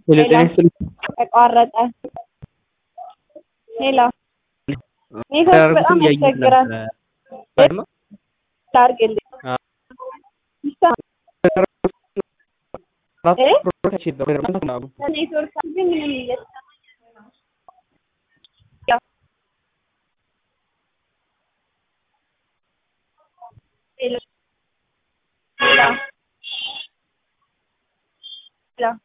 ሄሎ ተቋረጠ። ሄሎ ኔትወርክ በጣም ያስቸግራል። ታርግልኝ ኔትወርክ ግን ምንም ሄሎ ሄሎ